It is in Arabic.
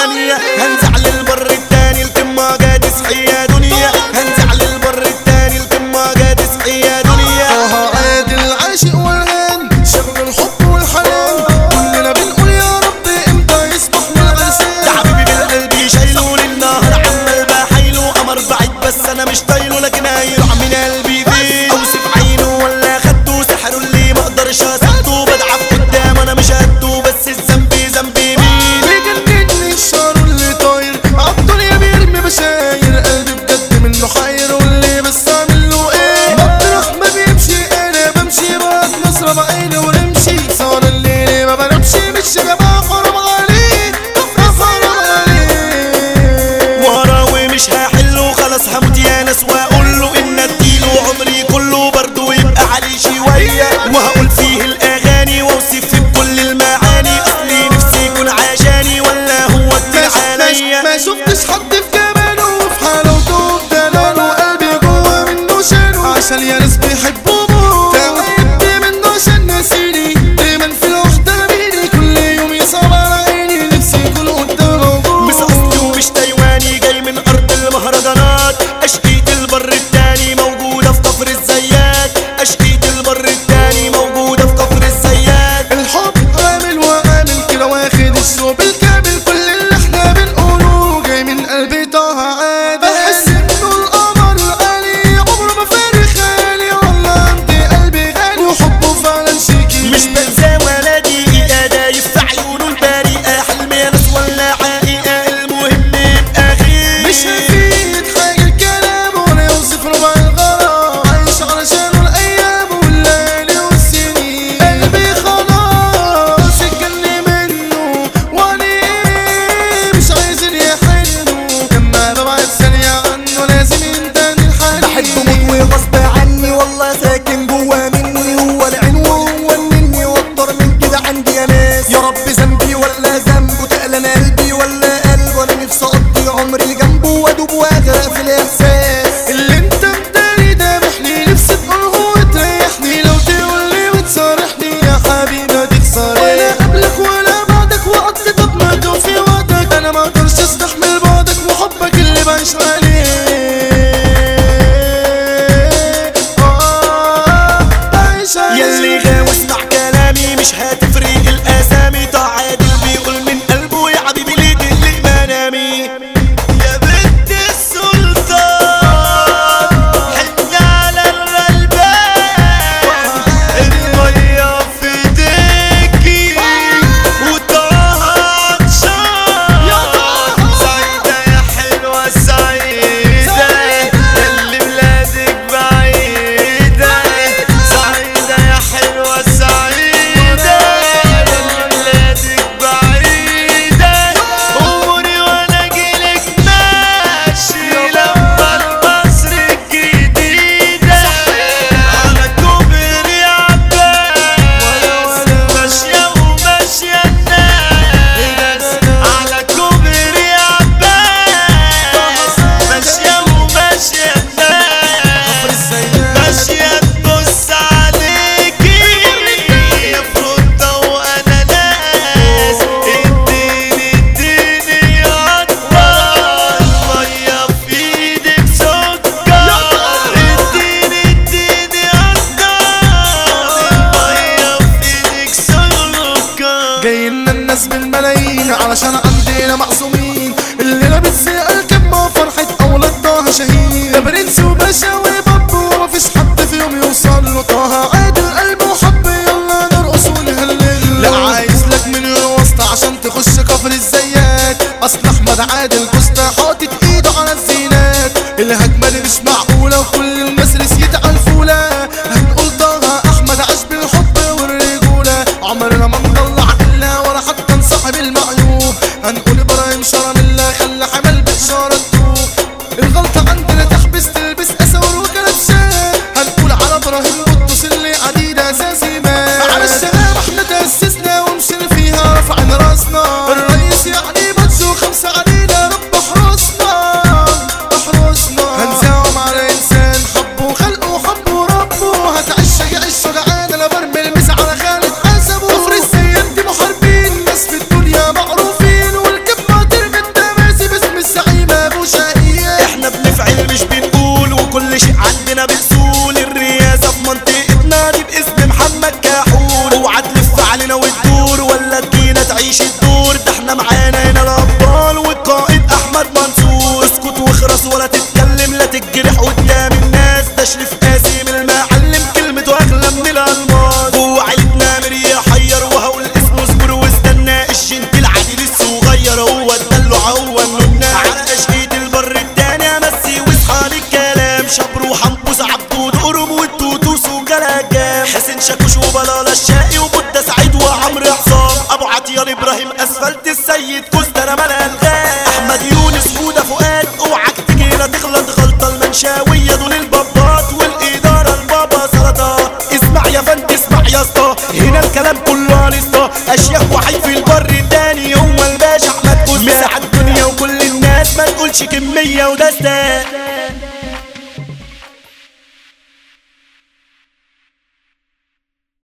ثانية. هنزعل البر التاني القمة جات تصحي يا دنيا. هنزعل البر التاني القمة جات تصحي يا دنيا. عاد العاشق والهان شغل الحب والحنان كلنا بنقول يا رب امتى يصبح والغسان. ده حبيبي بالقلب شايله للنهر عمال بحايله قمر بعيد بس انا مش طايله لكن هيروح من قلبي فيه. اوصف عينه ولا خدته سحره اللي ما اقدرش اصده. بدعف قدام انا مش قده بس الذنب ذنبي مين. بيجنني الشعر اللي طاير عالدنيا بيرمي بشاير قلبي بجد منه حاير واللي بس اعمل له ايه. مطرح ما بيمشي انا بمشي بعد نصرة بعيني ونمشي صار الليل ما بنمشي مش يا جماعة حرام عليه حرام عليه. وراوي مش هحله خلاص هموت يا ناس واقول له ان اديله عمري كله برضه يبقى عليه شوية. وهقول فيه الاغاني واوصف فيه بكل المعاني اصلي نفسي يكون عشاني ولا هو كتير عليا. ما شفتش حد في جماله وفي حلاوته في دلاله قلبي جوه منه شاله عشان يا ناس بيحبوه تعبت منه عشان ناسيني دايما في الوحدة بيني كل يوم يصعب على عيني نفسي يكون قدامه مش اصلي ومش تايواني جاي من ارض المهرجانات. اشقية البر التاني موجودة في كفر الزيات. اشقية البر التاني موجودة في كفر الزيات. الحب عامل وعامل كده واخد الشوق بالكامل كل اللي احنا بنقوله جاي من قلبي طه عادل. بحس انه القمر العالي عمره ما فارق خيالي والله عندي قلبي غالي وحبه فعلا شيكي. مش بنسى ولا دقيقة دايف في عيونه البريئة حلم يا ناس ولا حقيقة المهم يبقى خير. مش هفيد حاجة الكلام ولا يوصف ربع الغرام عايش علشانه الأيام والليالي والسنين. قلبي خلاص اتجن منه وأنا مش عايزين يحنوا لما ببعد ثانية عنه لازم ينتهي الحنين. بحبه موت وغصب عني والله ساكن جوا مني هو العين وهو النني واكتر من كده عندي يا ناس. يا رب ذنبي ولا ذنبه تقلن قلبي ولا قلبه انا نفسي اقضي عمري جنبه وادوب واغرق في الاحساس. اللي انت بداري ده محني نفسي تقوله وتريحني لو تقولي وتصارحني يا حبيبي هتخسر ولا قبلك ولا بعدك وقت طب في وقتك انا ما اقدرش استحمل بعدك وحبك اللي بعيش عليه. بعيش عليه. ياللي غاوي اسمع كلامي مش هتفرق الاسامي. طه عادل بيقول من قلبه يا حبيبي ليه تقلق منامي. يا بنت السلطان حن على الغلبان المية في ايديكي وطه عطشان. سعيدة يا حلوة سعيدة اللي بلادك بعيدة. سعيدة يا حلوة سعيدة اللي بلادك بعيدة. أموري وأنا أجيلك ماشي لما المصر الجديدة على كوبري عباس ماشية وماشية الناس. على كوبري عباس ماشية وماشية الناس. ماشية تبص عليكي يا فروتة وأنا ناس. اديني عطار المية في ايدك سكر. اديني عطار المية في ايدك سكر. جايلنا الناس بالملايين علشان عندنا معصومين اللي لابس زي الكبة فرحة أولاد طه شاهين. ده برنس وباشا وبابو مفيش حد فيهم يوصل له. طه عادل قلبه حب يلا نرقص ونهلل. لا عايز لك من الوسط عشان تخش كفر الزيات. أصل أحمد عادل كوستا حاطط إيده على الزينات. الهجمة دي مش معقولة وكل الناس رسيت على الفولة. هنقول طه أحمد عاش بالحب والرجولة عمرنا ما نطلع إلا ولا حتى نصاحب المعيوب. هنقول إبراهيم شرم الله خلى حمل بإشارة تدوب. الغلطة عندنا تحبس تلبس أسور وكلبشات. هنقول على إبراهيم قدس اللي عديد أساسي مات. على الشباب احنا تأسسنا ومشينا فيها رفعنا راسنا. الرئيس يعني بتزو 5 علينا رب احرسنا احرسنا. هنزاوم على إنسان حبه وخلقه وحبه ربه. هتعيش يعيش جعان أنا برمي المس على خالد حسبه. كفر الزيات دي محاربين ناس في الدنيا معروفين والكبة ترمي كان شاكوش وبلاله الشقي وبودة سعيد وعمرو عصام، ابو عطيان ابراهيم اسفلت السيد كوستر ملا الغاب، احمد يونس هدى فؤاد اوعك تجي لا تغلط غلطه، المنشاويه دول البابات والاداره البابا سلطه. اسمع يا فندم اسمع يا اسطى، هنا الكلام كله انستا، اشياخ وحي في البر التاني هو الباشا احمد كوستر، مساعد الدنيا وكل الناس ما تقولش كميه ودسته.